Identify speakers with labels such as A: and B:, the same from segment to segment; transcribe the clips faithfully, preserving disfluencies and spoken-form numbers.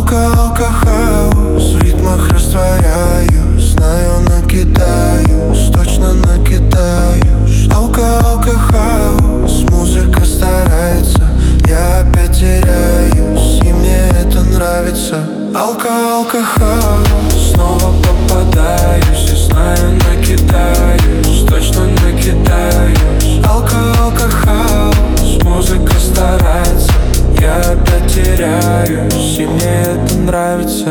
A: Алка-алка-хаус, в ритмах растворяюсь. Знаю, накидаюсь, точно накидаюсь. Алка-алка-хаус, музыка старается. Я опять теряюсь, и мне это нравится. Алка-алка-хаус, снова попадаюсь. И знаю, накидаюсь, точно накидаюсь. Алка-алка-хаус, музыка старается. Я опять теряюсь, и мне это нравится.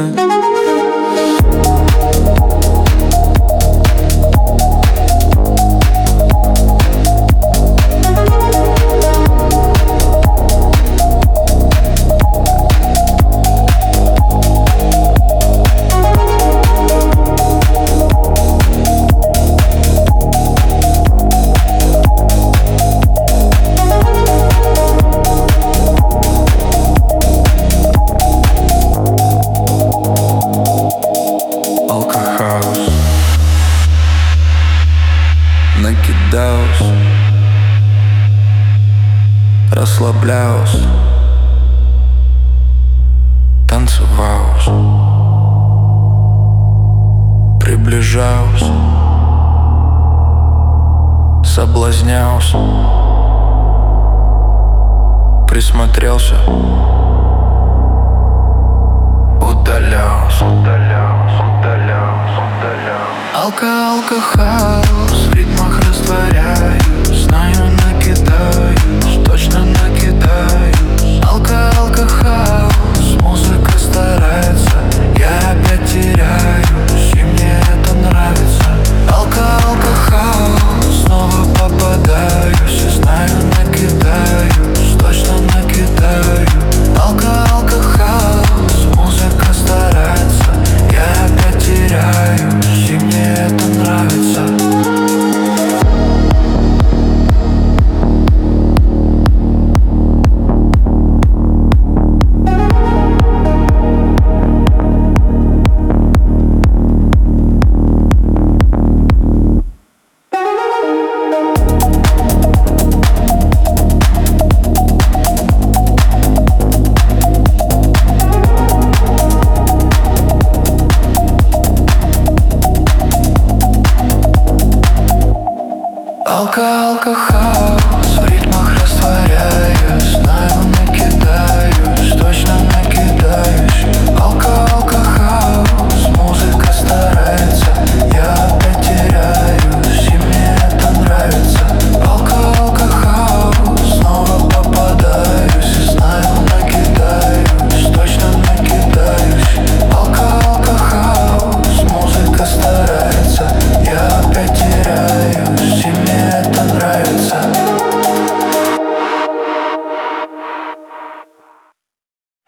A: Накидался, расслаблялся, танцевался, приближался, соблазнялся, присмотрелся, удалялся, удалялся, удалялся, удалялся. Алка-алка-хаус, в ритмах растворяюсь. Знаю, накидаюсь, точно